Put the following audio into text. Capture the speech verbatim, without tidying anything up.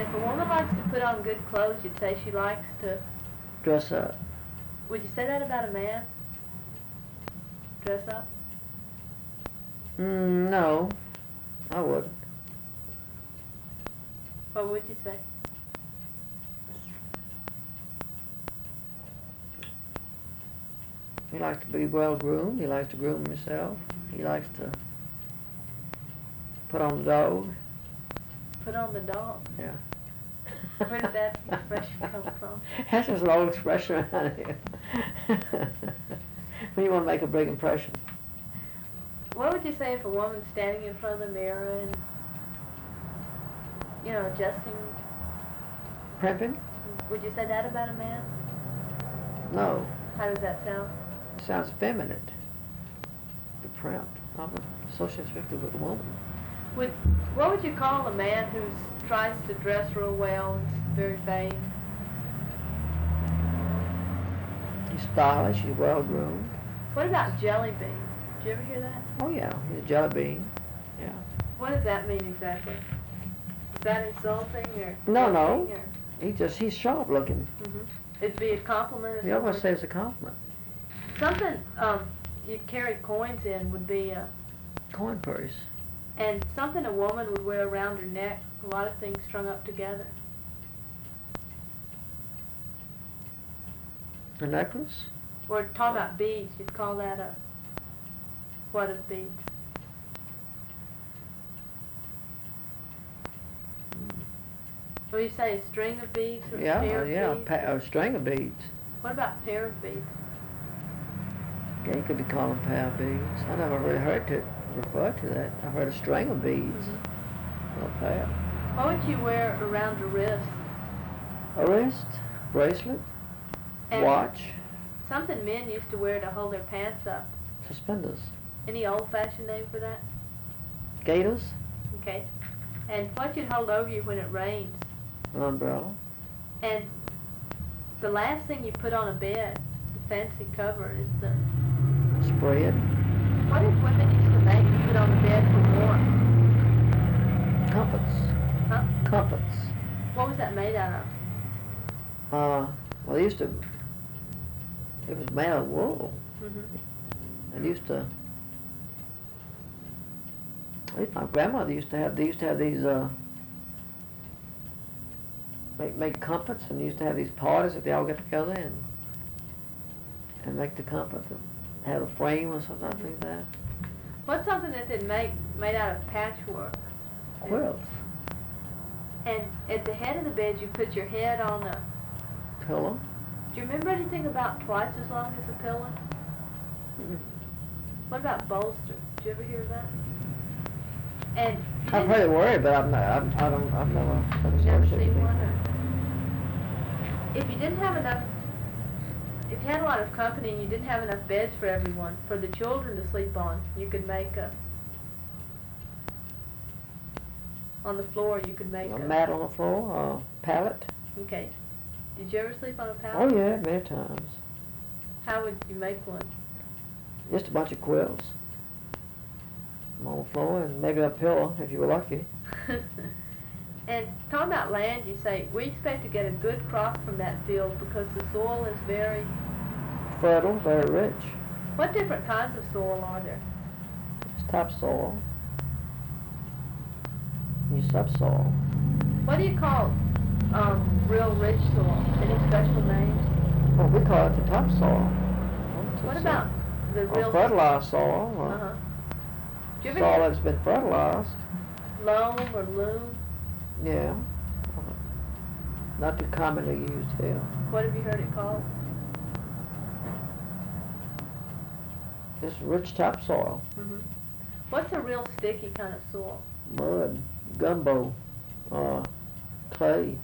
if a woman likes to put on good clothes, you'd say she likes to dress up. Would you say that about a man? Dress up? Mm, no, I wouldn't. What would you say? He likes to be well groomed. He likes to groom himself. He likes to put on the dog. Put on the dog? Yeah. Where did that expression come from? That's just an old expression around here. When you want to make a big impression. What would you say if a woman's standing in front of the mirror and, you know, adjusting? Primping? Would you say that about a man? No. How does that sound? It sounds feminine. The primp. I would associate it with a woman. Would what would you call a man who tries to dress real well and is very vain? He's stylish. He's well groomed. What about jelly bean? Did you ever hear that? Oh yeah, he's a jelly bean. Yeah. What does that mean exactly? Is that insulting or? No, no. Or? He just he's sharp looking. Mm-hmm. It'd be a compliment. Or You always something? say it's a compliment. Something um, you carry coins in would be a. Coin purse. And something a woman would wear around her neck. A lot of things strung up together. A necklace? Or talk about beads. You'd call that a. What of beads? What do you say? A string of beads or Yeah, a pair of yeah, beads? pa- a string of beads. What about pair of beads? Yeah, you could be calling pair of beads. I never really heard it referred to that. I heard a string of beads. Mm-hmm. Or a pair. What would you wear around your wrist? A wrist, bracelet, And watch, something men used to wear to hold their pants up. suspenders, Any old-fashioned name for that? gaiters, Okay. And what you'd hold over you when it rains. an umbrella. And the last thing you put on a bed, the fancy cover, is the... Spread. What did women used to make to put on the bed for warmth? Comforts. Huh? Comforts. What was that made out of? Uh, well, they used to, it was made of wool. Mm-hmm. They used to, at least my grandmother used to have, they used to have these, uh, make, make comforts, and they used to have these parties that they all get together and, and make the comfort. Have a frame or something like that. What's something that they'd make made out of patchwork? Quilts. And at the head of the bed, you put your head on a... Pillow. Do you remember anything about twice as long as a pillow? Mm-hmm. What about bolster? Did you ever hear that? And you I've didn't- heard it word, but I've not, I've, I don't, I've never, I've you never associated seen it. one? Or? If you didn't have enough, if you had a lot of company and you didn't have enough beds for everyone, for the children to sleep on, you could make a, on the floor you could make A a, mat on the floor, a pallet. okay. Did you ever sleep on a pallet? Oh yeah, many times. How would you make one? Just a bunch of quilts. On the floor, and maybe a pillow if you were lucky. And talking about land, you say, we expect to get a good crop from that field because the soil is very... Fertile, very rich. What different kinds of soil are there? It's topsoil. And your subsoil. What do you call um, real rich soil? Any special names? Well, we call it the topsoil. What about the Or real... fertilized soil, or Uh-huh. Do you ever soil hear that's been fertilized. loam or loom? Yeah. Not too commonly used here. What have you heard it called? Just rich topsoil. Mm-hmm. What's a real sticky kind of soil? Mud, gumbo, uh, clay.